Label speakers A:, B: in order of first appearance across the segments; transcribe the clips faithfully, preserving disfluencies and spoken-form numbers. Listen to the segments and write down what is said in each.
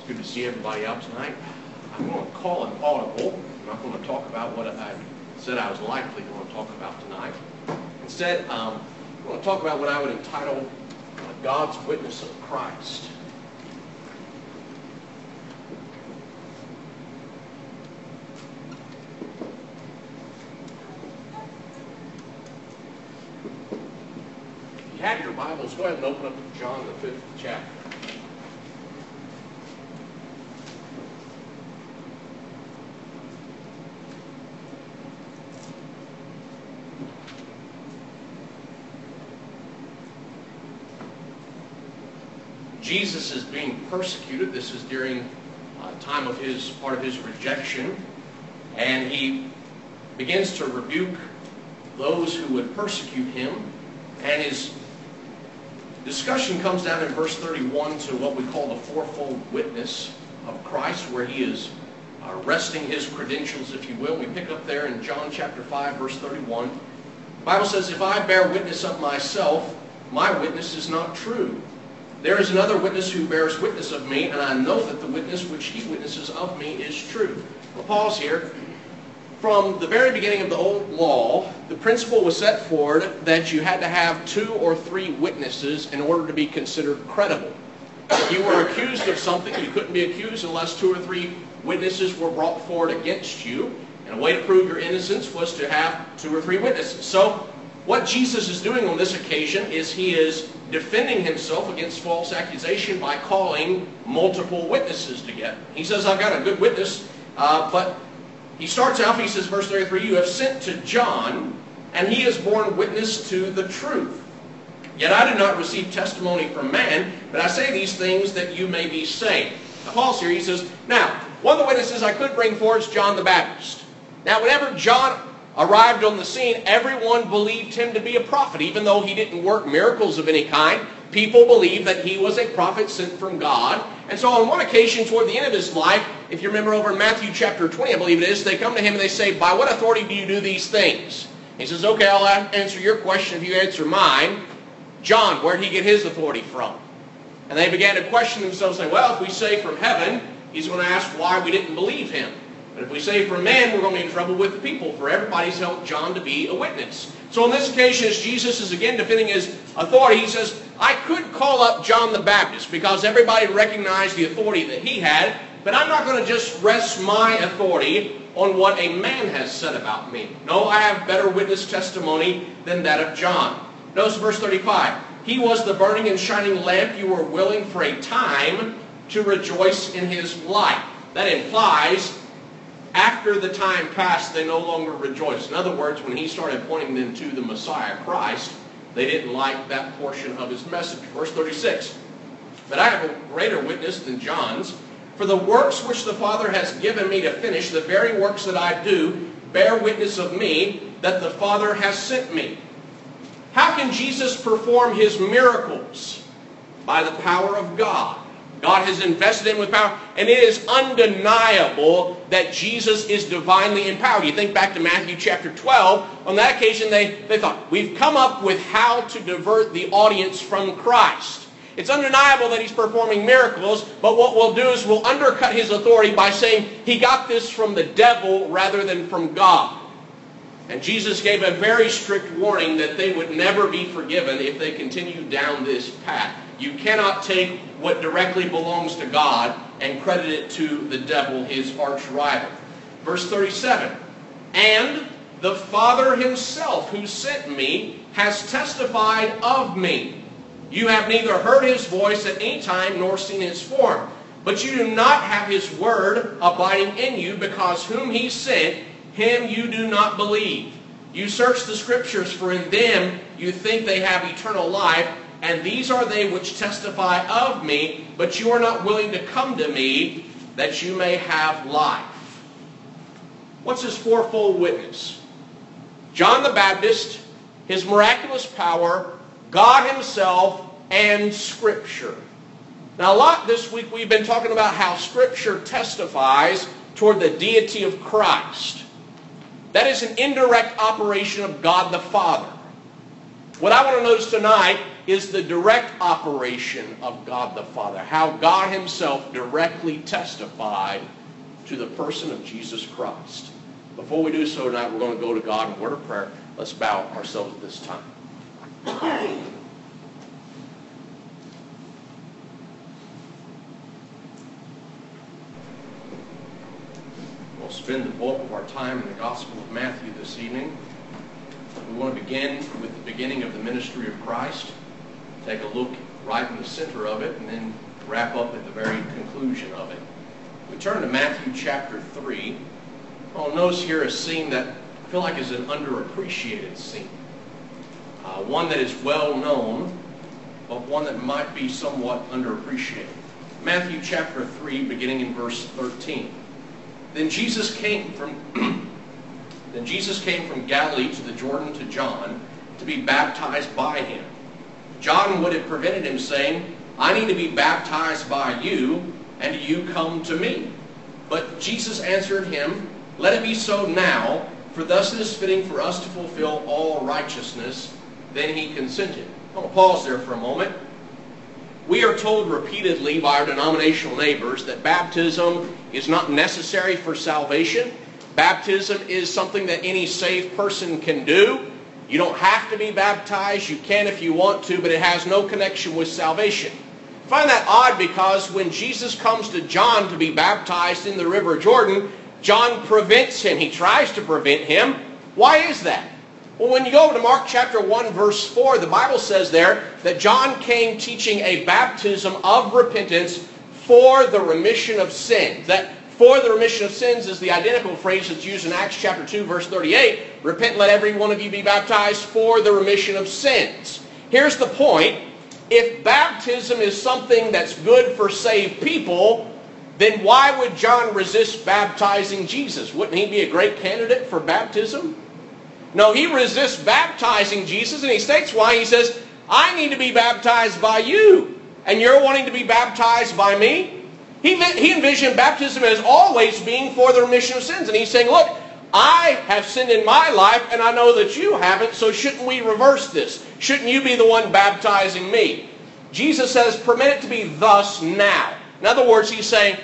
A: Good to see everybody out tonight. I'm going to call an audible. I'm not going to talk about what I said I was likely going to talk about tonight. Instead, um, I'm going to talk about what I would entitle uh, God's Witness of Christ. If you have your Bibles, go ahead and open up to John, the fifth chapter. Jesus is being persecuted. This is during uh, time of his part of his rejection, and he begins to rebuke those who would persecute him. And his discussion comes down in verse thirty-one to what we call the fourfold witness of Christ, where he is uh, resting his credentials, if you will. We pick up there in John chapter five, verse thirty-one. The Bible says, "If I bear witness of myself, my witness is not true. There is another witness who bears witness of me, and I know that the witness which he witnesses of me is true." We'll pause here. From the very beginning of the old law, the principle was set forward that you had to have two or three witnesses in order to be considered credible. If you were accused of something, you couldn't be accused unless two or three witnesses were brought forward against you. And a way to prove your innocence was to have two or three witnesses. So what Jesus is doing on this occasion is he is defending himself against false accusation by calling multiple witnesses together. He says, I've got a good witness, uh, but he starts out, he says, verse thirty-three, "You have sent to John, and he has borne witness to the truth. Yet I did not receive testimony from man, but I say these things that you may be saved." Now, Paul's here, he says, now, one of the witnesses I could bring forward is John the Baptist. Now, whenever John arrived on the scene, everyone believed him to be a prophet. Even though he didn't work miracles of any kind, people believed that he was a prophet sent from God. And so on one occasion toward the end of his life, if you remember over in Matthew chapter twenty, I believe it is, they come to him and they say, "By what authority do you do these things?" He says, "Okay, I'll answer your question if you answer mine. John, where did he get his authority from?" And they began to question themselves, saying, well, if we say from heaven, he's going to ask why we didn't believe him. But if we say from man, we're going to be in trouble with the people, for everybody's held John to be a witness. So on this occasion, as Jesus is again defending his authority, he says, I could call up John the Baptist because everybody recognized the authority that he had, but I'm not going to just rest my authority on what a man has said about me. No, I have better witness testimony than that of John. Notice verse thirty-five. "He was the burning and shining lamp. You were willing for a time to rejoice in his light." That implies after the time passed, they no longer rejoiced. In other words, when he started pointing them to the Messiah, Christ, they didn't like that portion of his message. Verse thirty-six, "But I have a greater witness than John's, for the works which the Father has given me to finish, the very works that I do, bear witness of me, that the Father has sent me." How can Jesus perform his miracles? By the power of God. God has invested him with power, and it is undeniable that Jesus is divinely empowered. You think back to Matthew chapter twelve. On that occasion, they, they thought, we've come up with how to divert the audience from Christ. It's undeniable that he's performing miracles, but what we'll do is we'll undercut his authority by saying he got this from the devil rather than from God. And Jesus gave a very strict warning that they would never be forgiven if they continued down this path. You cannot take what directly belongs to God and credit it to the devil, his arch rival. Verse thirty-seven, "And the Father himself who sent me has testified of me. You have neither heard his voice at any time nor seen his form. But you do not have his word abiding in you, because whom he sent, him you do not believe. You search the Scriptures, for in them you think they have eternal life, and these are they which testify of me, but you are not willing to come to me, that you may have life." What's his fourfold witness? John the Baptist, his miraculous power, God himself, and Scripture. Now a lot this week we've been talking about how Scripture testifies toward the deity of Christ. That is an indirect operation of God the Father. What I want to notice tonight is the direct operation of God the Father, how God himself directly testified to the person of Jesus Christ. Before we do so tonight, we're going to go to God in word of prayer. Let's bow ourselves at this time. We'll spend the bulk of our time in the Gospel of Matthew this evening. We want to begin with the beginning of the ministry of Christ, take a look right in the center of it, and then wrap up at the very conclusion of it. We turn to Matthew chapter three. I'll notice here a scene that I feel like is an underappreciated scene. Uh, one that is well known, but one that might be somewhat underappreciated. Matthew chapter three, beginning in verse thirteen. Then Jesus came from Then Jesus came from Galilee to the Jordan to John to be baptized by him. John would have prevented him, saying, I need to be baptized by you, and do you come to me? But Jesus answered him, Let it be so now, for thus it is fitting for us to fulfill all righteousness. Then he consented. I'll pause there for a moment. We are told repeatedly by our denominational neighbors that baptism is not necessary for salvation. Baptism is something that any saved person can do. You don't have to be baptized. You can if you want to, but it has no connection with salvation. I find that odd because when Jesus comes to John to be baptized in the River Jordan, John prevents him. He tries to prevent him. Why is that? Well, when you go over to Mark chapter one, verse four, the Bible says there that John came teaching a baptism of repentance for the remission of sins. That for the remission of sins is the identical phrase that's used in Acts chapter two, verse thirty-eight. Repent and let every one of you be baptized for the remission of sins. Here's the point. If baptism is something that's good for saved people, then why would John resist baptizing Jesus? Wouldn't he be a great candidate for baptism? No, he resists baptizing Jesus, and he states why. He says, I need to be baptized by you, and you're wanting to be baptized by me? He, he envisioned baptism as always being for the remission of sins. And he's saying, look, I have sinned in my life, and I know that you haven't, so shouldn't we reverse this? Shouldn't you be the one baptizing me? Jesus says, permit it to be thus now. In other words, he's saying,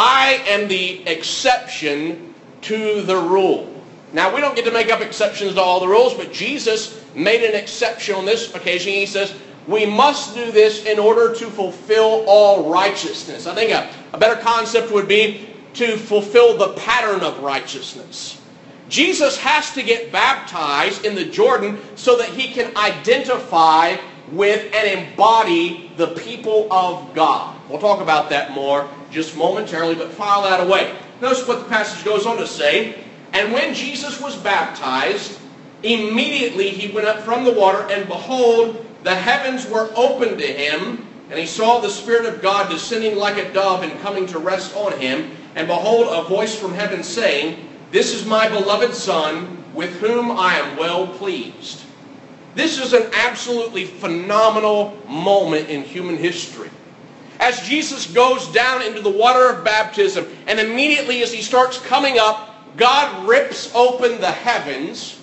A: I am the exception to the rule. Now, we don't get to make up exceptions to all the rules, but Jesus made an exception on this occasion. He says, we must do this in order to fulfill all righteousness. I think a, a better concept would be to fulfill the pattern of righteousness. Jesus has to get baptized in the Jordan so that he can identify with and embody the people of God. We'll talk about that more just momentarily, but file that away. Notice what the passage goes on to say. And when Jesus was baptized, immediately he went up from the water, and behold, the heavens were opened to him, and he saw the Spirit of God descending like a dove and coming to rest on him. And behold, a voice from heaven saying, This is my beloved Son, with whom I am well pleased. This is an absolutely phenomenal moment in human history. As Jesus goes down into the water of baptism, and immediately as he starts coming up, God rips open the heavens.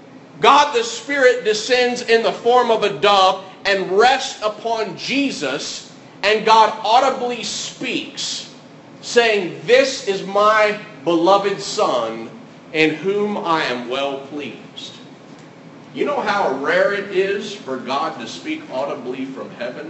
A: God the Spirit descends in the form of a dove and rests upon Jesus. And God audibly speaks, saying, This is my beloved Son, in whom I am well pleased. You know how rare it is for God to speak audibly from heaven?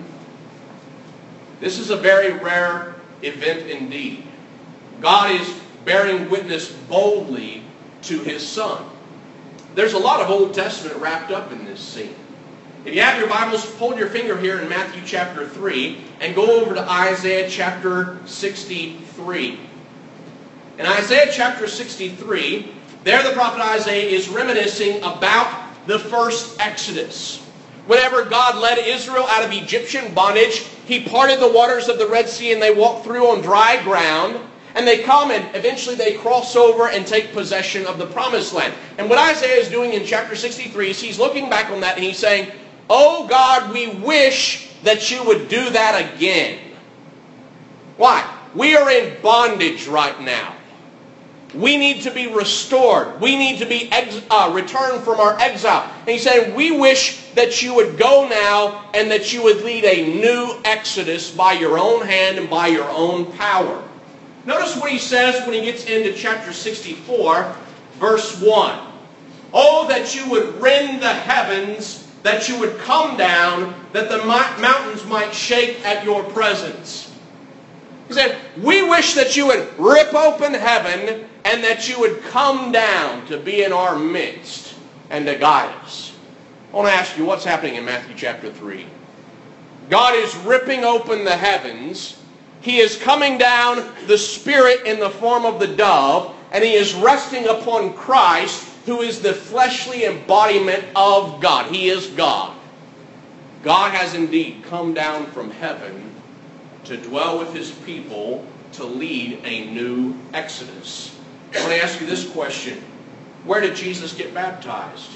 A: This is a very rare event indeed. God is bearing witness boldly to his Son. There's a lot of Old Testament wrapped up in this scene. If you have your Bibles, hold your finger here in Matthew chapter three and go over to Isaiah chapter sixty-three. In Isaiah chapter sixty-three, there the prophet Isaiah is reminiscing about the first Exodus. Whenever God led Israel out of Egyptian bondage, he parted the waters of the Red Sea and they walked through on dry ground. And they come and eventually they cross over and take possession of the promised land. And what Isaiah is doing in chapter sixty-three is he's looking back on that and he's saying, Oh God, we wish that you would do that again. Why? We are in bondage right now. We need to be restored. We need to be ex uh, returned from our exile. And he's saying, we wish that you would go now and that you would lead a new exodus by your own hand and by your own power. Notice what he says when he gets into chapter sixty-four, verse one. Oh, that you would rend the heavens, that you would come down, that the mountains might shake at your presence. He said, we wish that you would rip open heaven and that you would come down to be in our midst and to guide us. I want to ask you, what's happening in Matthew chapter three? God is ripping open the heavens. He is coming down, the Spirit in the form of the dove, and He is resting upon Christ, who is the fleshly embodiment of God. He is God. God has indeed come down from heaven to dwell with His people, to lead a new exodus. I want to ask you this question. Where did Jesus get baptized?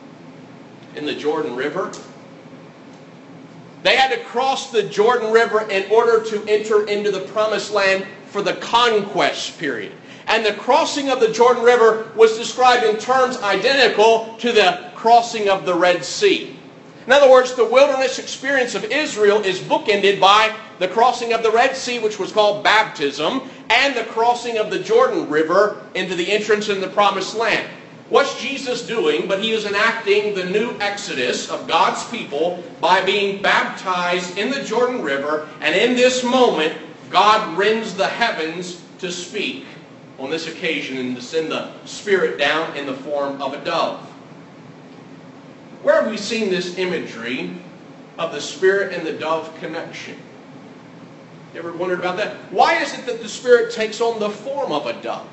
A: In the Jordan River? They had to cross the Jordan River in order to enter into the Promised Land for the conquest period. And the crossing of the Jordan River was described in terms identical to the crossing of the Red Sea. In other words, the wilderness experience of Israel is bookended by the crossing of the Red Sea, which was called baptism, and the crossing of the Jordan River into the entrance in the Promised Land. What's Jesus doing? But He is enacting the new exodus of God's people by being baptized in the Jordan River, and in this moment, God rends the heavens to speak on this occasion and to send the Spirit down in the form of a dove. Where have we seen this imagery of the Spirit and the dove connection? You ever wondered about that? Why is it that the Spirit takes on the form of a dove?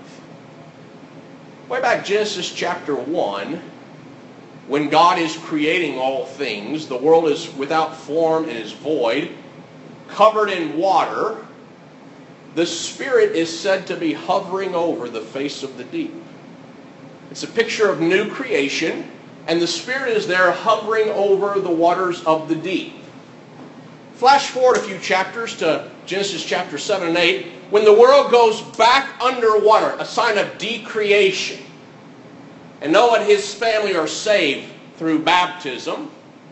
A: Way back Genesis chapter one, when God is creating all things, the world is without form and is void, covered in water, the Spirit is said to be hovering over the face of the deep. It's a picture of new creation, and the Spirit is there hovering over the waters of the deep. Flash forward a few chapters to Genesis chapter seven and eight, when the world goes back underwater, a sign of decreation. And Noah and his family are saved through baptism.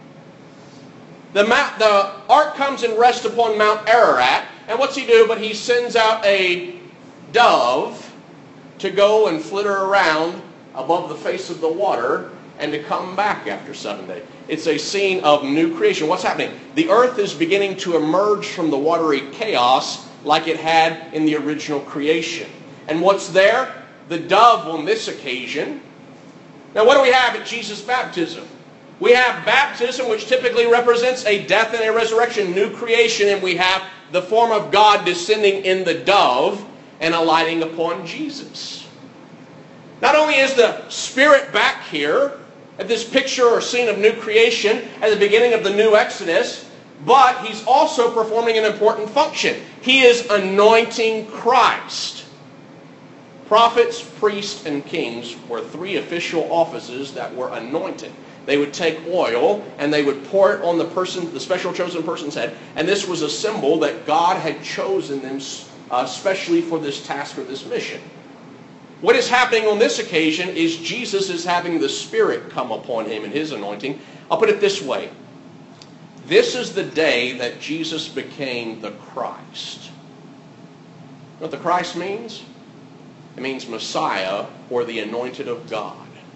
A: The, mount, the ark comes and rests upon Mount Ararat, and what's he do? But he sends out a dove to go and flitter around above the face of the water and to come back after seven days. It's a scene of new creation. What's happening? The earth is beginning to emerge from the watery chaos like it had in the original creation. And what's there? The dove on this occasion. Now what do we have at Jesus' baptism? We have baptism, which typically represents a death and a resurrection, new creation, and we have the form of God descending in the dove and alighting upon Jesus. Not only is the Spirit back here at this picture or scene of new creation at the beginning of the new Exodus, but He's also performing an important function. He is anointing Christ. Prophets, priests, and kings were three official offices that were anointed. They would take oil and they would pour it on the person, the special chosen person's head, and this was a symbol that God had chosen them uh, specially for this task or this mission. What is happening on this occasion is Jesus is having the Spirit come upon Him in His anointing. I'll put it this way. This is the day that Jesus became the Christ. You know what the Christ means? It means Messiah, or the anointed of God.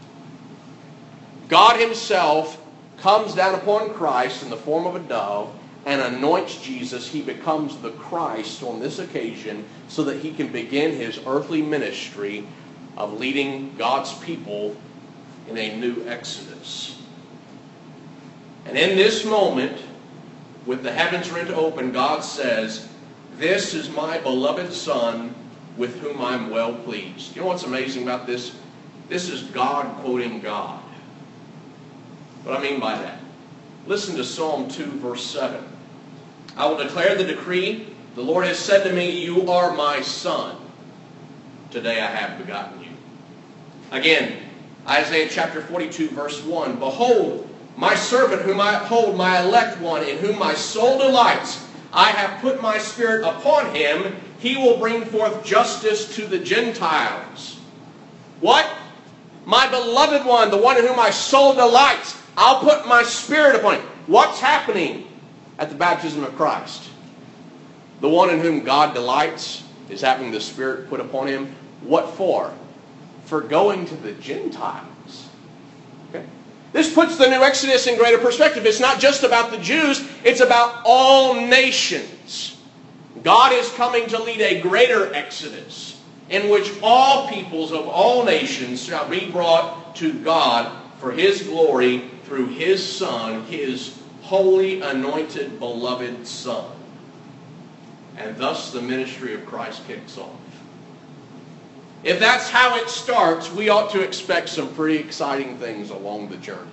A: God Himself comes down upon Christ in the form of a dove and anoints Jesus. He becomes the Christ on this occasion so that He can begin His earthly ministry of leading God's people in a new exodus. And in this moment, with the heavens rent open, God says, "This is my beloved Son, with whom I'm well pleased." You know what's amazing about this? This is God quoting God. What I mean by that? Listen to Psalm two, verse seven. "I will declare the decree. The Lord has said to me, you are my Son. Today I have begotten you." Again, Isaiah chapter forty-two, verse one. "Behold, my servant whom I uphold, my elect one, in whom my soul delights. I have put my Spirit upon him. He will bring forth justice to the Gentiles." What? My beloved one, the one in whom my soul delights. I'll put my Spirit upon him. What's happening at the baptism of Christ? The one in whom God delights is having the Spirit put upon him. What for? For going to the Gentiles. Okay? This puts the new Exodus in greater perspective. It's not just about the Jews, it's about all nations. God is coming to lead a greater Exodus in which all peoples of all nations shall be brought to God for His glory through His Son, His holy, anointed, beloved Son. And thus the ministry of Christ kicks off. If that's how it starts, we ought to expect some pretty exciting things along the journey.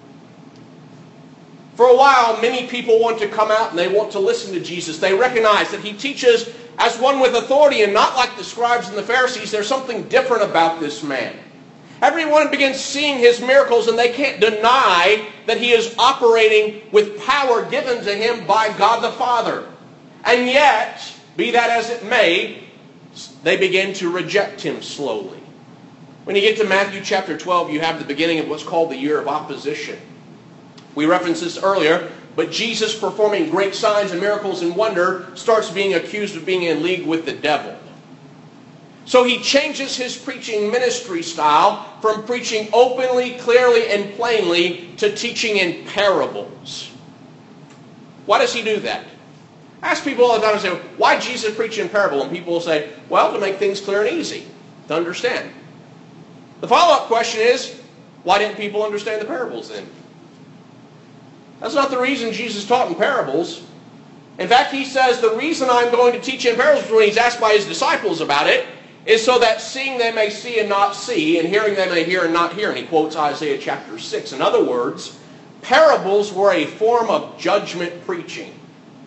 A: For a while, many people want to come out and they want to listen to Jesus. They recognize that He teaches as one with authority and not like the scribes and the Pharisees. There's something different about this man. Everyone begins seeing His miracles and they can't deny that He is operating with power given to Him by God the Father. And yet, be that as it may, they begin to reject Him slowly. When you get to Matthew chapter twelve, you have the beginning of what's called the year of opposition. We referenced this earlier, but Jesus, performing great signs and miracles and wonder, starts being accused of being in league with the devil. So He changes His preaching ministry style from preaching openly, clearly, and plainly to teaching in parables. Why does He do that? I ask people all the time and say, why Jesus preach in parable? And people will say, well, to make things clear and easy to understand. The follow-up question is, why didn't people understand the parables then? That's not the reason Jesus taught in parables. In fact, He says, the reason I'm going to teach in parables, when He's asked by His disciples about it, is so that seeing they may see and not see, and hearing they may hear and not hear. And He quotes Isaiah chapter six. In other words, parables were a form of judgment preaching.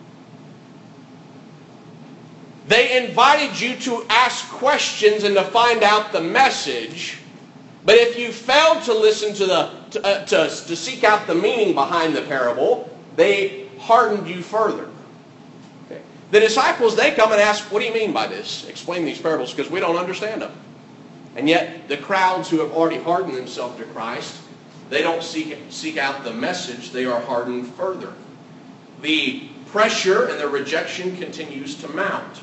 A: They invited you to ask questions and to find out the message. But if you failed to listen to the to, uh, to, to seek out the meaning behind the parable, they hardened you further. Okay. The disciples, they come and ask, what do you mean by this? Explain these parables, because we don't understand them. And yet the crowds who have already hardened themselves to Christ, they don't seek, seek out the message, they are hardened further. The pressure and the rejection continues to mount.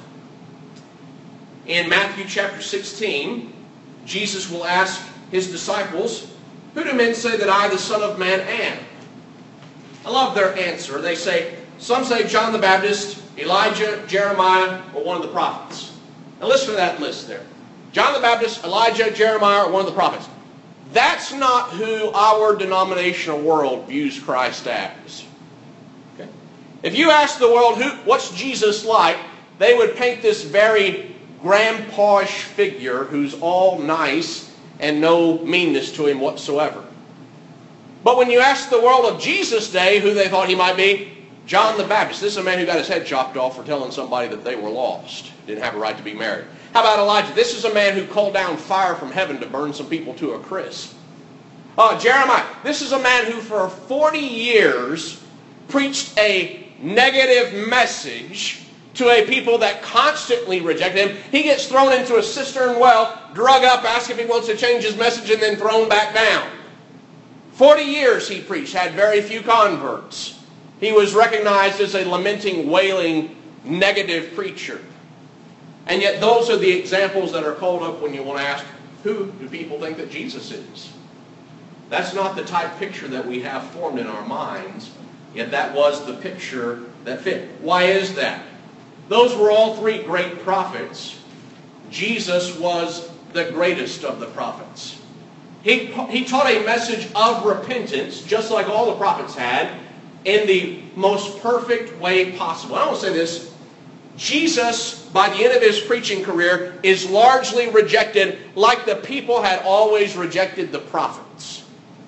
A: In Matthew chapter sixteen, Jesus will ask His disciples, who do men say that I, the Son of Man, am? I love their answer. They say, some say John the Baptist, Elijah, Jeremiah, or one of the prophets. Now listen to that list there. John the Baptist, Elijah, Jeremiah, or one of the prophets. That's not who our denominational world views Christ as. Okay? If you ask the world, who, what's Jesus like, they would paint this very grandpa-ish figure who's all nice and no meanness to Him whatsoever. But when you ask the world of Jesus' day who they thought He might be, John the Baptist. This is a man who got his head chopped off for telling somebody that they were lost. Didn't have a right to be married. How about Elijah? This is a man who called down fire from heaven to burn some people to a crisp. Uh, Jeremiah. This is a man who for forty years preached a negative message to a people that constantly reject Him. He gets thrown into a cistern well, drug up, asked if he wants to change his message, and then thrown back down. Forty years he preached, had very few converts. He was recognized as a lamenting, wailing, negative preacher. And yet those are the examples that are called up when you want to ask, who do people think that Jesus is? That's not the type picture that we have formed in our minds, yet that was the picture that fit. Why is that? Those were all three great prophets. Jesus was the greatest of the prophets. He, he taught a message of repentance, just like all the prophets had, in the most perfect way possible. I want to say this. Jesus, by the end of His preaching career, is largely rejected like the people had always rejected the prophets.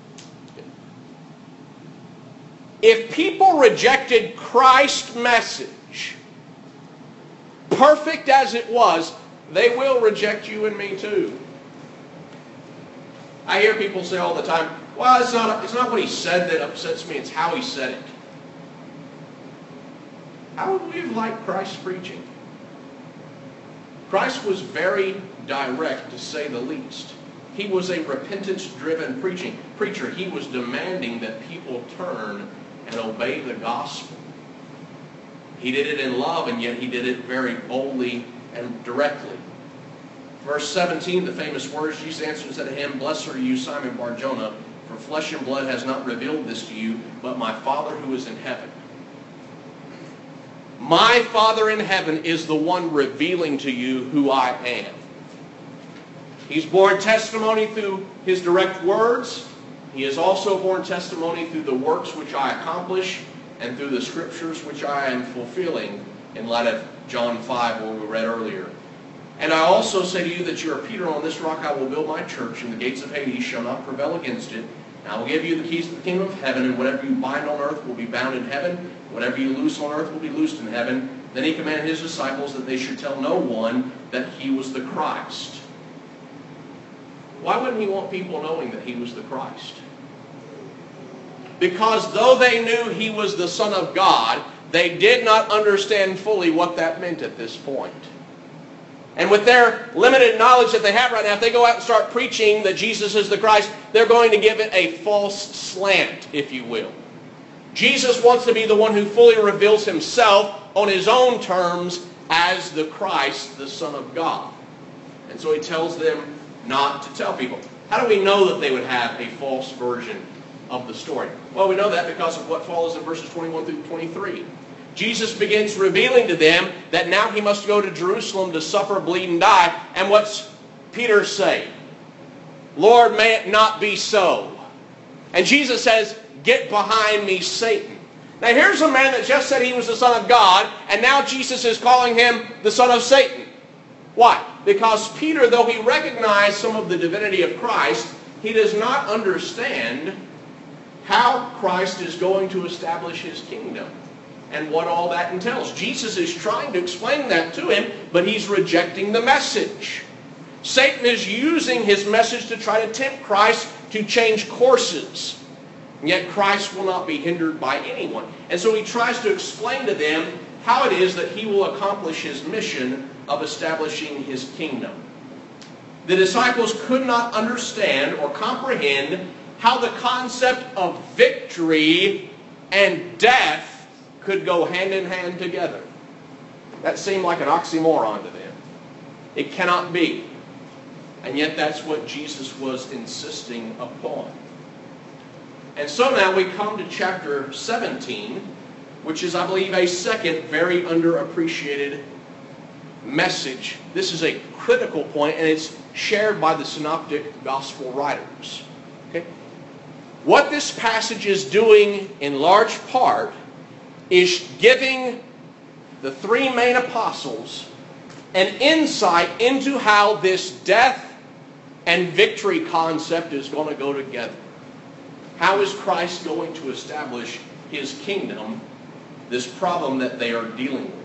A: If people rejected Christ's message, perfect as it was, they will reject you and me too. I hear people say all the time, well, it's not, it's not what He said that upsets me, it's how He said it. How would we have liked Christ's preaching? Christ was very direct, to say the least. He was a repentance-driven preaching preacher. He was demanding that people turn and obey the gospel. He did it in love, and yet he did it very boldly and directly. Verse seventeen, the famous words, Jesus answered and said to him, "Blessed are you, Simon Bar-Jonah, for flesh and blood has not revealed this to you, but my Father who is in heaven." My Father in heaven is the one revealing to you who I am. He's borne testimony through his direct words. He has also borne testimony through the works which I accomplish and through the scriptures which I am fulfilling, in light of John five, where we read earlier. "And I also say to you that you are Peter, on this rock I will build my church, and the gates of Hades shall not prevail against it. And I will give you the keys of the kingdom of heaven, and whatever you bind on earth will be bound in heaven, whatever you loose on earth will be loosed in heaven." Then he commanded his disciples that they should tell no one that he was the Christ. Why wouldn't he want people knowing that he was the Christ? Because though they knew he was the Son of God, they did not understand fully what that meant at this point. And with their limited knowledge that they have right now, if they go out and start preaching that Jesus is the Christ, they're going to give it a false slant, if you will. Jesus wants to be the one who fully reveals himself on his own terms as the Christ, the Son of God. And so he tells them not to tell people. How do we know that they would have a false version of the story? Well, we know that because of what follows in verses twenty-one through twenty-three. Jesus begins revealing to them that now he must go to Jerusalem to suffer, bleed, and die. And what's Peter say? "Lord, may it not be so." And Jesus says, "Get behind me, Satan." Now here's a man that just said he was the Son of God, and now Jesus is calling him the Son of Satan. Why? Because Peter, though he recognized some of the divinity of Christ, he does not understand how Christ is going to establish his kingdom and what all that entails. Jesus is trying to explain that to him, but he's rejecting the message. Satan is using his message to try to tempt Christ to change courses. And yet Christ will not be hindered by anyone. And so he tries to explain to them how it is that he will accomplish his mission of establishing his kingdom. The disciples could not understand or comprehend how the concept of victory and death could go hand in hand together. That seemed like an oxymoron to them. It cannot be. And yet that's what Jesus was insisting upon. And so now we come to chapter seventeen, which is, I believe, a second very underappreciated message. This is a critical point, and it's shared by the synoptic gospel writers. Okay? What this passage is doing in large part is giving the three main apostles an insight into how this death and victory concept is going to go together. How is Christ going to establish his kingdom, this problem that they are dealing with?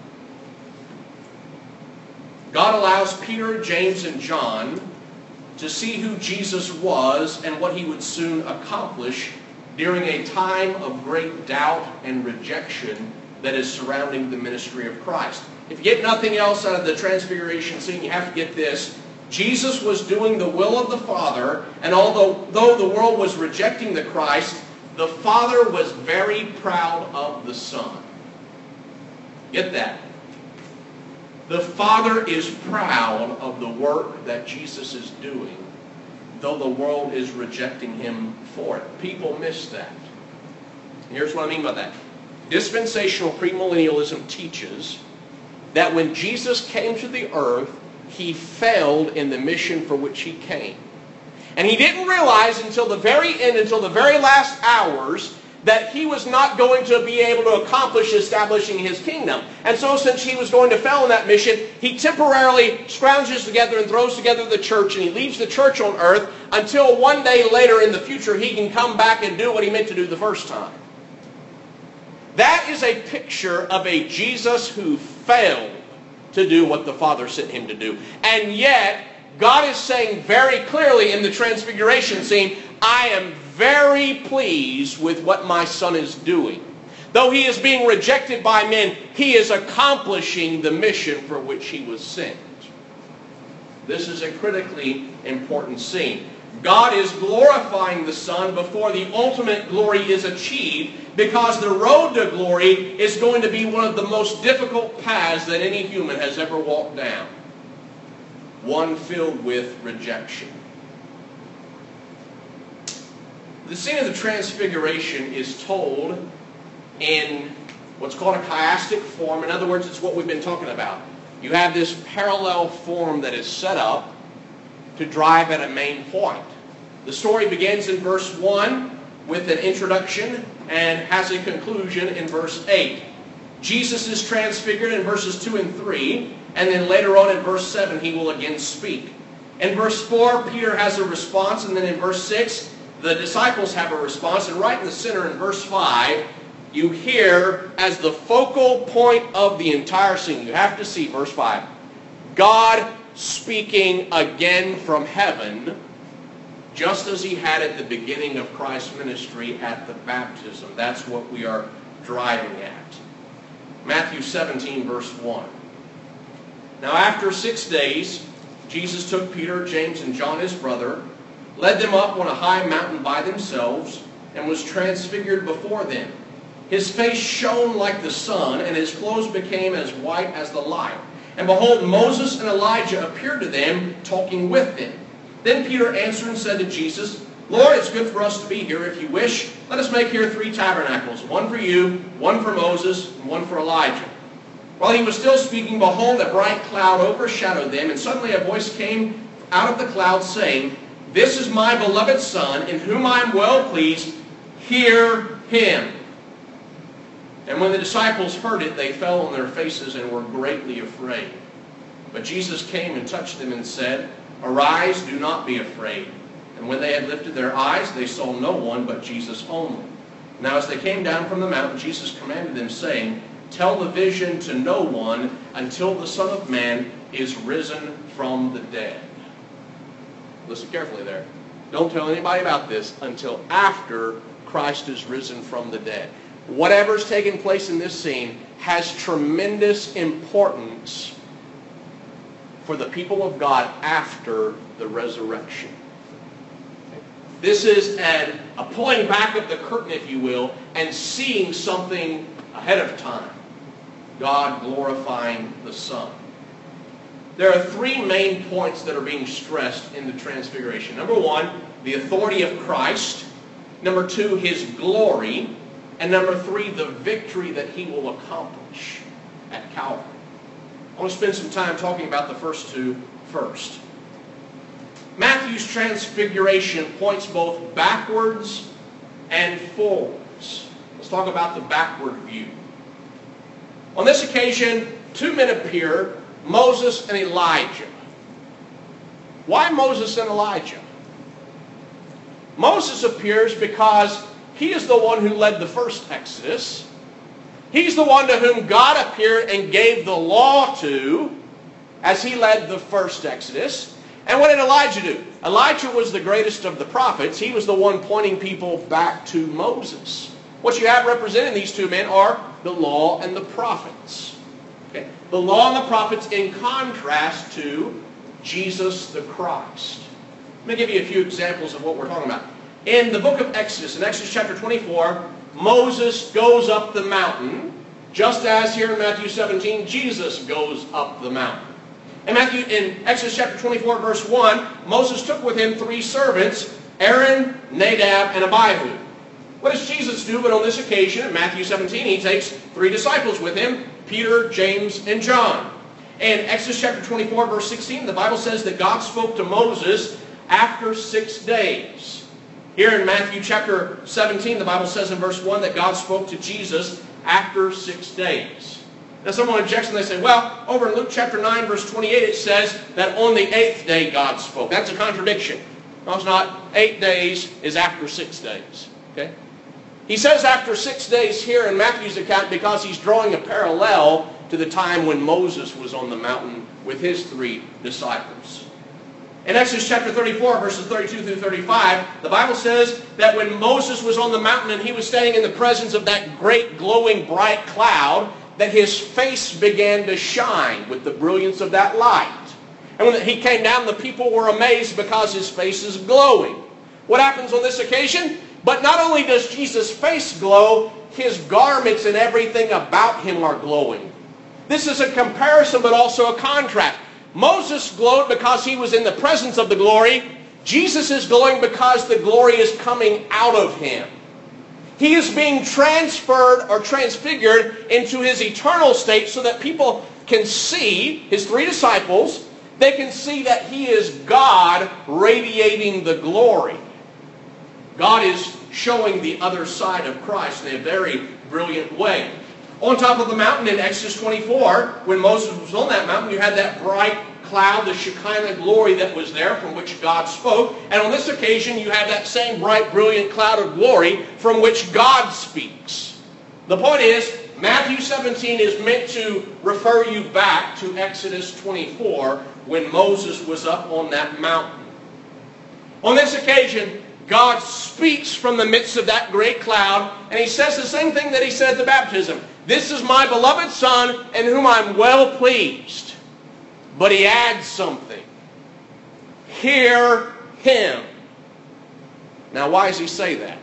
A: God allows Peter, James, and John to see who Jesus was and what he would soon accomplish during a time of great doubt and rejection that is surrounding the ministry of Christ. If you get nothing else out of the transfiguration scene, you have to get this. Jesus was doing the will of the Father, and although though the world was rejecting the Christ, the Father was very proud of the Son. Get that? The Father is proud of the work that Jesus is doing, though the world is rejecting him for it. People miss that. And here's what I mean by that. Dispensational premillennialism teaches that when Jesus came to the earth, he failed in the mission for which he came. And he didn't realize until the very end, until the very last hours, that he was not going to be able to accomplish establishing his kingdom. And so since he was going to fail in that mission, he temporarily scrounges together and throws together the church, and he leaves the church on earth until one day later in the future he can come back and do what he meant to do the first time. That is a picture of a Jesus who failed to do what the Father sent him to do. And yet, God is saying very clearly in the transfiguration scene, I am very pleased with what my Son is doing. Though he is being rejected by men, he is accomplishing the mission for which he was sent. This is a critically important scene. God is glorifying the Son before the ultimate glory is achieved, because the road to glory is going to be one of the most difficult paths that any human has ever walked down. One filled with rejection. The scene of the Transfiguration is told in what's called a chiastic form. In other words, it's what we've been talking about. You have this parallel form that is set up to drive at a main point. The story begins in verse one with an introduction and has a conclusion in verse eight. Jesus is transfigured in verses two and three, and then later on in verse seven he will again speak. In verse four, Peter has a response, and then in verse six, the disciples have a response, and right in the center in verse five, you hear as the focal point of the entire scene, you have to see verse five, God speaking again from heaven, just as he had at the beginning of Christ's ministry at the baptism. That's what we are driving at. Matthew seventeen, verse one. Now after six days, Jesus took Peter, James, and John his brother, led them up on a high mountain by themselves, and was transfigured before them. His face shone like the sun, and his clothes became as white as the light. And behold, Moses and Elijah appeared to them, talking with them. Then Peter answered and said to Jesus, Lord, it's good for us to be here. If you wish, let us make here three tabernacles, one for you, one for Moses, and one for Elijah. While he was still speaking, behold, a bright cloud overshadowed them, and suddenly a voice came out of the cloud, saying, This is my beloved Son, in whom I am well pleased. Hear him. And when the disciples heard it, they fell on their faces and were greatly afraid. But Jesus came and touched them and said, Arise, do not be afraid. And when they had lifted their eyes, they saw no one but Jesus only. Now as they came down from the mountain, Jesus commanded them, saying, Tell the vision to no one until the Son of Man is risen from the dead. Listen carefully there. Don't tell anybody about this until after Christ is risen from the dead. Whatever's taking place in this scene has tremendous importance for the people of God after the resurrection. This is an, a pulling back of the curtain, if you will, and seeing something ahead of time. God glorifying the Son. There are three main points that are being stressed in the Transfiguration. Number one, the authority of Christ. Number two, his glory. And number three, the victory that he will accomplish at Calvary. I want to spend some time talking about the first two first. Matthew's Transfiguration points both backwards and forwards. Let's talk about the backward view. On this occasion, two men appear, Moses and Elijah. Why Moses and Elijah? Moses appears because he is the one who led the first Exodus. He's the one to whom God appeared and gave the law to as he led the first Exodus. And what did Elijah do? Elijah was the greatest of the prophets. He was the one pointing people back to Moses. What you have representing these two men are the law and the prophets. Okay? The law and the prophets in contrast to Jesus the Christ. Let me give you a few examples of what we're talking about. In the book of Exodus, in Exodus chapter twenty-four, Moses goes up the mountain, just as here in Matthew seventeen, Jesus goes up the mountain. In, Matthew, in Exodus chapter twenty-four, verse one, Moses took with him three servants, Aaron, Nadab, and Abihu. What does Jesus do? But on this occasion, in Matthew seventeen, he takes three disciples with him, Peter, James, and John. In Exodus chapter twenty-four, verse sixteen, the Bible says that God spoke to Moses after six days. Here in Matthew chapter seventeen, the Bible says in verse one that God spoke to Jesus after six days. Now someone objects and they say, well, over in Luke chapter nine, verse twenty-eight, it says that on the eighth day God spoke. That's a contradiction. No, it's not. Eight days is after six days. Okay? He says after six days here in Matthew's account because he's drawing a parallel to the time when Moses was on the mountain with his three disciples. In Exodus chapter thirty-four, verses thirty-two through thirty-five, the Bible says that when Moses was on the mountain and he was standing in the presence of that great glowing bright cloud, that his face began to shine with the brilliance of that light. And when he came down, the people were amazed because his face is glowing. What happens on this occasion? But not only does Jesus' face glow, his garments and everything about him are glowing. This is a comparison, but also a contrast. Moses glowed because he was in the presence of the glory. Jesus is glowing because the glory is coming out of him. He is being transferred or transfigured into his eternal state so that people can see, his three disciples, they can see that he is God radiating the glory. God is showing the other side of Christ in a very brilliant way. On top of the mountain in Exodus twenty-four, when Moses was on that mountain, you had that bright cloud, the Shekinah glory that was there from which God spoke. And on this occasion, you have that same bright, brilliant cloud of glory from which God speaks. The point is, Matthew seventeen is meant to refer you back to Exodus twenty-four when Moses was up on that mountain. On this occasion, God speaks from the midst of that great cloud, and he says the same thing that he said at the baptism. This is my beloved Son, in whom I'm well pleased. But he adds something. Hear him. Now, why does he say that?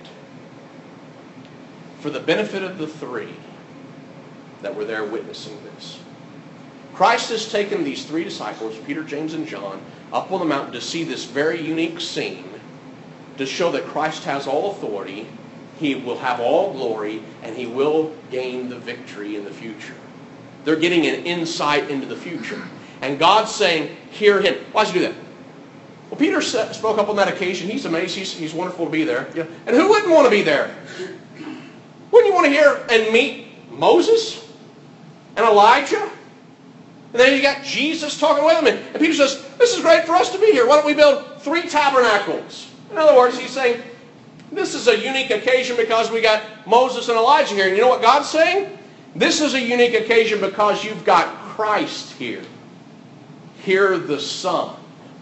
A: For the benefit of the three that were there witnessing this. Christ has taken these three disciples, Peter, James, and John, up on the mountain to see this very unique scene, to show that Christ has all authority, he will have all glory, and he will gain the victory in the future. They're getting an insight into the future. And God's saying, hear him. Why does he do that? Well, Peter spoke up on that occasion. He's amazed. He's, he's wonderful to be there. Yeah. And who wouldn't want to be there? Wouldn't you want to hear and meet Moses and Elijah? And then you got Jesus talking with him. And Peter says, this is great for us to be here. Why don't we build three tabernacles? In other words, he's saying, this is a unique occasion because we got Moses and Elijah here. And you know what God's saying? This is a unique occasion because you've got Christ here. Hear the Son.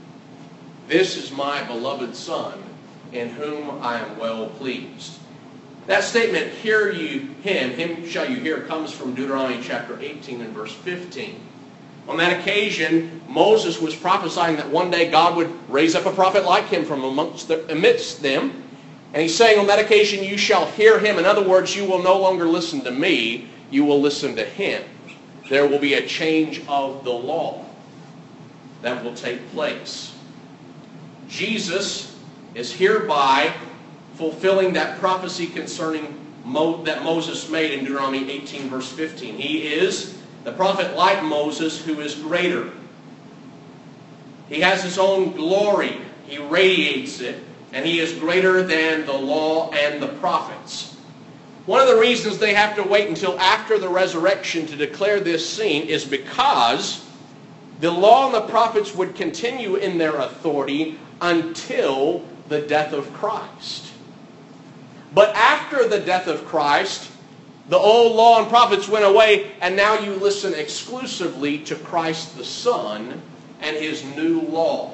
A: This is my beloved Son, in whom I am well pleased. That statement, hear you him, him shall you hear, comes from Deuteronomy chapter eighteen and verse fifteen. On that occasion, Moses was prophesying that one day God would raise up a prophet like him from amongst the, amidst them. And he's saying on that occasion, you shall hear him. In other words, you will no longer listen to me, you will listen to him. There will be a change of the law that will take place. Jesus is hereby fulfilling that prophecy concerning Mo, that Moses made in Deuteronomy eighteen verse fifteen. He is the prophet like Moses who is greater. He has his own glory. He radiates it. And he is greater than the law and the prophets. One of the reasons they have to wait until after the resurrection to declare this scene is because the law and the prophets would continue in their authority until the death of Christ. But after the death of Christ, the old law and prophets went away, and now you listen exclusively to Christ the Son and his new law.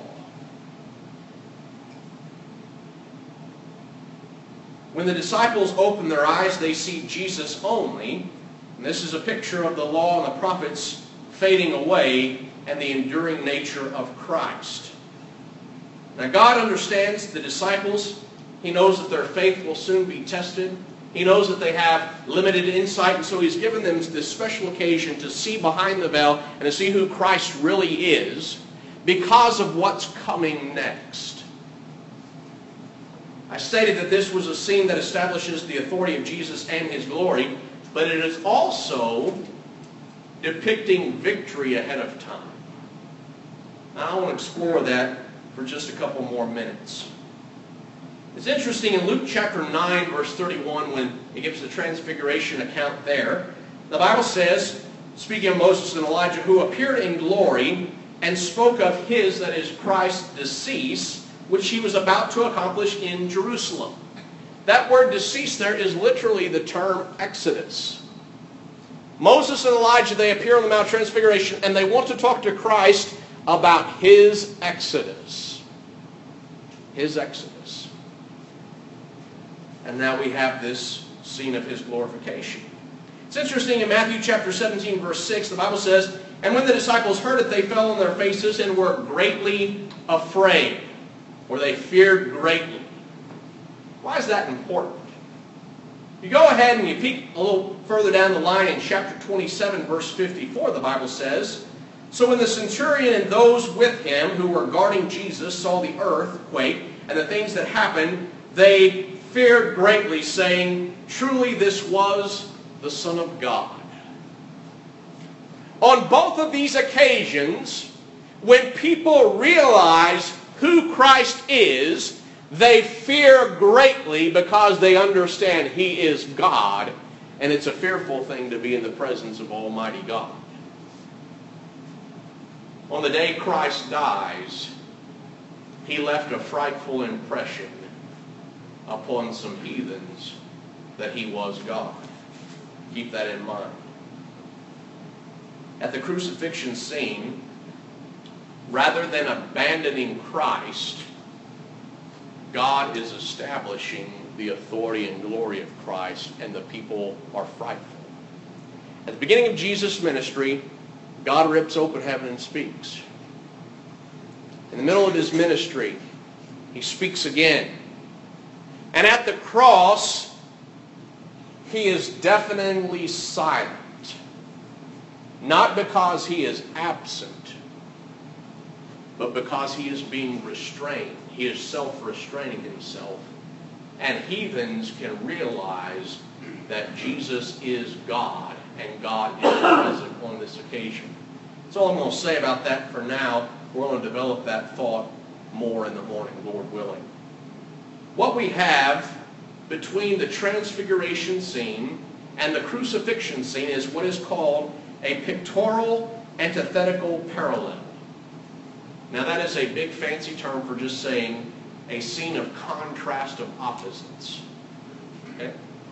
A: When the disciples open their eyes, they see Jesus only. And this is a picture of the law and the prophets fading away and the enduring nature of Christ. Now God understands the disciples. He knows that their faith will soon be tested. He knows that they have limited insight, and so he's given them this special occasion to see behind the veil and to see who Christ really is because of what's coming next. I stated that this was a scene that establishes the authority of Jesus and his glory, but it is also depicting victory ahead of time. Now I want to explore that for just a couple more minutes. It's interesting in Luke chapter nine, verse thirty-one, when it gives the transfiguration account there, the Bible says, speaking of Moses and Elijah, who appeared in glory and spoke of his, that is Christ's, decease, which he was about to accomplish in Jerusalem. That word decease there is literally the term Exodus. Moses and Elijah, they appear on the Mount of Transfiguration, and they want to talk to Christ about his Exodus. His Exodus. And now we have this scene of his glorification. It's interesting in Matthew chapter seventeen, verse six, the Bible says, And when the disciples heard it, they fell on their faces and were greatly afraid, or they feared greatly. Why is that important? You go ahead and you peek a little further down the line in chapter twenty-seven, verse fifty-four, the Bible says, "So when the centurion and those with him who were guarding Jesus saw the earth quake and the things that happened, they feared greatly, saying, 'Truly this was the Son of God.'" On both of these occasions, when people realize who Christ is, they fear greatly because they understand He is God, and it's a fearful thing to be in the presence of Almighty God. On the day Christ dies, He left a frightful impression upon some heathens that He was God. Keep that in mind. At the crucifixion scene, rather than abandoning Christ, God is establishing the authority and glory of Christ, and the people are frightful. At the beginning of Jesus' ministry, God rips open heaven and speaks. In the middle of His ministry, He speaks again. And at the cross, He is deafeningly silent. Not because He is absent, but because He is being restrained. He is self-restraining Himself. And heathens can realize that Jesus is God, and God is present on this occasion. That's all I'm going to say about that for now. We're going to develop that thought more in the morning, Lord willing. What we have between the transfiguration scene and the crucifixion scene is what is called a pictorial antithetical parallel. Now that is a big fancy term for just saying a scene of contrast of opposites. Okay?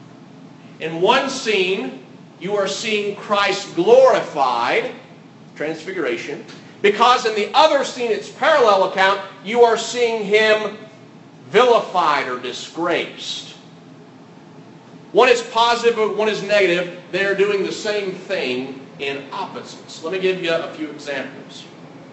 A: In one scene, you are seeing Christ glorified, transfiguration, because in the other scene, its parallel account, you are seeing Him vilified or disgraced. One is positive, one is negative. They are doing the same thing in opposites. Let me give you a few examples.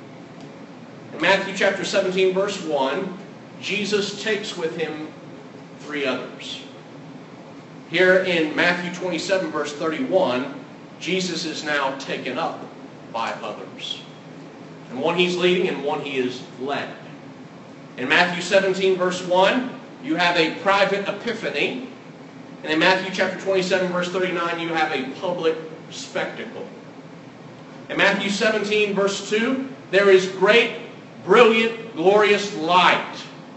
A: In Matthew chapter seventeen, verse one, Jesus takes with Him three others. Here in Matthew twenty-seven, verse thirty-one, Jesus is now taken up by others. And one He's leading and one He is led. In Matthew seventeen, verse one, you have a private epiphany. And in Matthew chapter twenty-seven, verse thirty-nine, you have a public spectacle. In Matthew seventeen, verse two, there is great, brilliant, glorious light.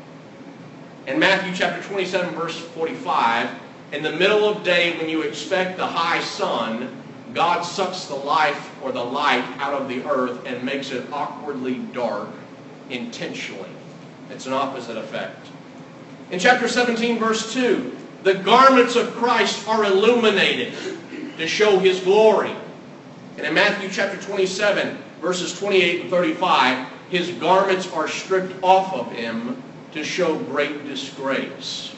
A: In Matthew chapter twenty-seven, verse forty-five, in the middle of day when you expect the high sun, God sucks the life or the light out of the earth and makes it awkwardly dark intentionally. It's an opposite effect. In chapter seventeen, verse two, the garments of Christ are illuminated to show His glory. And in Matthew chapter twenty-seven, verses twenty-eight and thirty-five, His garments are stripped off of Him to show great disgrace.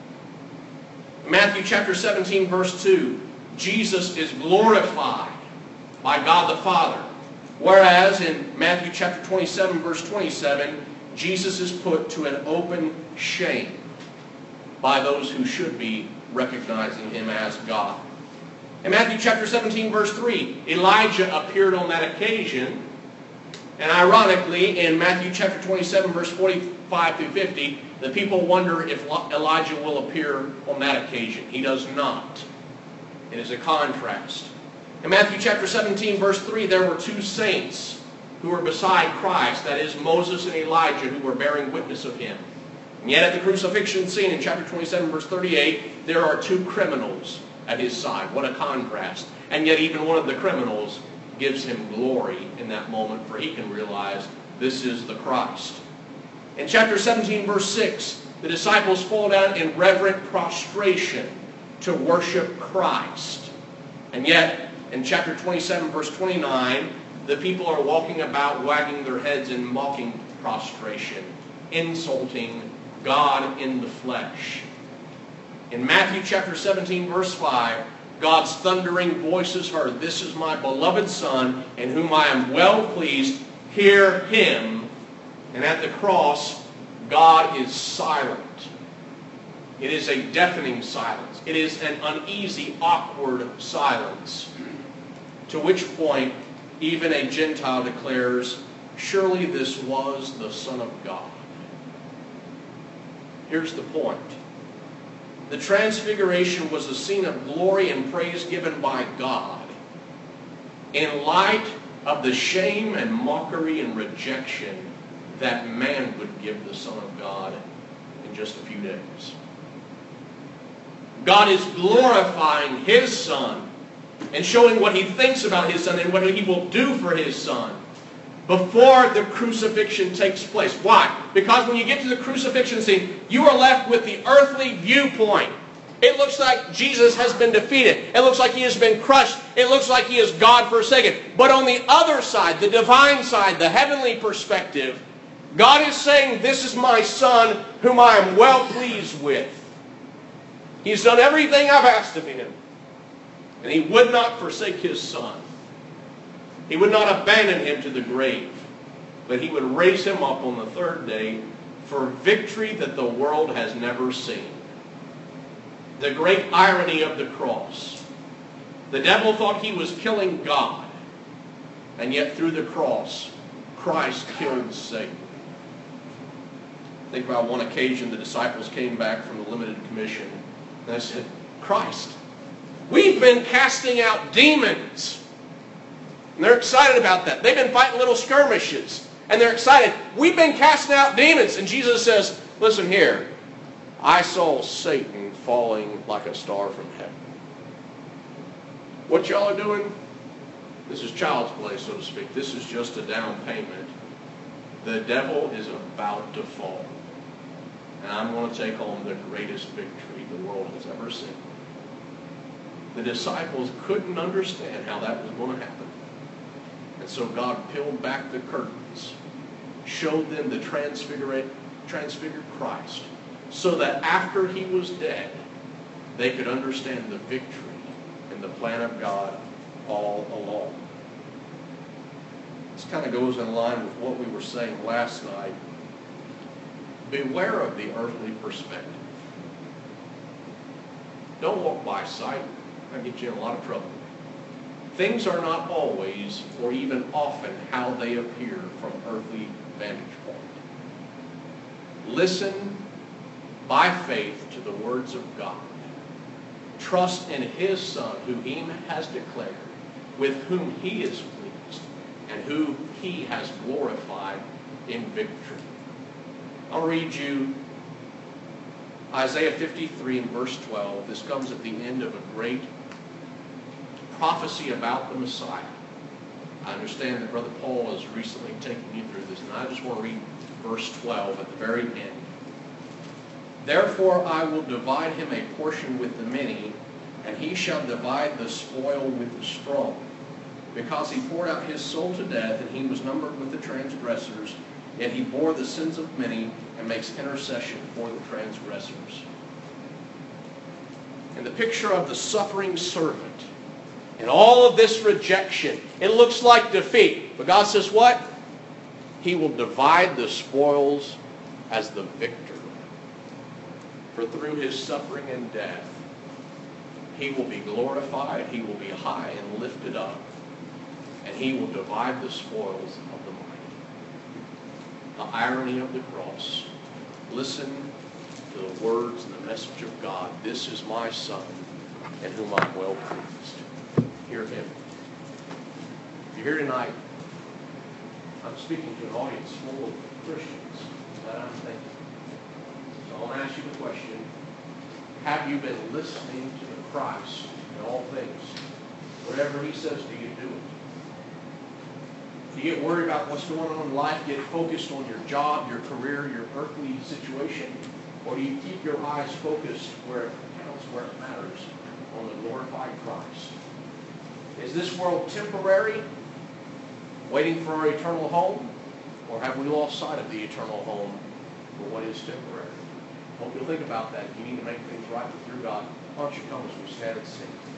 A: In Matthew chapter seventeen, verse two, Jesus is glorified by God the Father. Whereas in Matthew chapter twenty-seven, verse twenty-seven, Jesus is put to an open shame by those who should be recognizing Him as God. In Matthew chapter seventeen, verse three, Elijah appeared on that occasion. And ironically, in Matthew chapter twenty-seven, verse forty-five through fifty, the people wonder if Elijah will appear on that occasion. He does not. It is a contrast. In Matthew chapter seventeen, verse three, there were two saints who were beside Christ, that is, Moses and Elijah, who were bearing witness of Him. And yet at the crucifixion scene in chapter twenty-seven, verse thirty-eight, there are two criminals at His side. What a contrast. And yet even one of the criminals gives Him glory in that moment, for he can realize this is the Christ. In chapter seventeen, verse six, the disciples fall down in reverent prostration to worship Christ. And yet, in chapter twenty-seven, verse twenty-nine, the people are walking about wagging their heads in mocking prostration, insulting God in the flesh. In Matthew chapter seventeen, verse five, God's thundering voice is heard. This is my beloved Son, in whom I am well pleased. Hear him. And at the cross, God is silent. It is a deafening silence. It is an uneasy, awkward silence. To which point, even a Gentile declares, surely this was the Son of God. Here's the point. The Transfiguration was a scene of glory and praise given by God in light of the shame and mockery and rejection that man would give the Son of God in just a few days. God is glorifying His Son and showing what He thinks about His Son and what He will do for His Son before the crucifixion takes place. Why? Because when you get to the crucifixion scene, you are left with the earthly viewpoint. It looks like Jesus has been defeated. It looks like He has been crushed. It looks like He is God forsaken. But on the other side, the divine side, the heavenly perspective, God is saying, this is my Son whom I am well pleased with. He's done everything I've asked of Him. And He would not forsake His Son. He would not abandon Him to the grave. But He would raise Him up on the third day for victory that the world has never seen. The great irony of the cross. The devil thought he was killing God. And yet through the cross, Christ killed Satan. Think about one occasion the disciples came back from the limited commission. And they said, Christ, we've been casting out demons. And they're excited about that. They've been fighting little skirmishes. And they're excited. We've been casting out demons. And Jesus says, listen here. I saw Satan falling like a star from heaven. What y'all are doing? This is child's play, so to speak. This is just a down payment. The devil is about to fall. And I'm going to take home the greatest victory the world has ever seen. The disciples couldn't understand how that was going to happen. And so God peeled back the curtains, showed them the transfigured, transfigured Christ, so that after He was dead, they could understand the victory and the plan of God all along. This kind of goes in line with what we were saying last night. Beware of the earthly perspective. Don't walk by sight. That'll get you in a lot of trouble. Things are not always, or even often, how they appear from earthly vantage point. Listen by faith to the words of God. Trust in His Son, who He has declared, with whom He is pleased, and who He has glorified in victory. I'll read you Isaiah fifty-three and verse twelve. This comes at the end of a great prophecy about the Messiah. I understand that Brother Paul has recently taken you through this, and I just want to read verse twelve at the very end. Therefore I will divide him a portion with the many, and he shall divide the spoil with the strong. Because he poured out his soul to death, and he was numbered with the transgressors, yet he bore the sins of many, and makes intercession for the transgressors. And the picture of the suffering servant, and all of this rejection, it looks like defeat. But God says what? He will divide the spoils as the victor. For through His suffering and death, He will be glorified, He will be high and lifted up, and He will divide the spoils of the mighty. The irony of the cross. Listen to the words and the message of God. This is my Son, in whom I'm well pleased. Hear Him. If you're here tonight, I'm speaking to an audience full of Christians that I'm thinking. So I'll ask you the question, have you been listening to the Christ in all things? Whatever He says, do you do it? Do you get worried about what's going on in life, get focused on your job, your career, your earthly situation? Or do you keep your eyes focused where it counts, where it matters, on the glorified Christ? Is this world temporary, waiting for our eternal home? Or have we lost sight of the eternal home for what is temporary? I hope you'll think about that. If you need to make things right with your God, why don't you come as we stand and sing?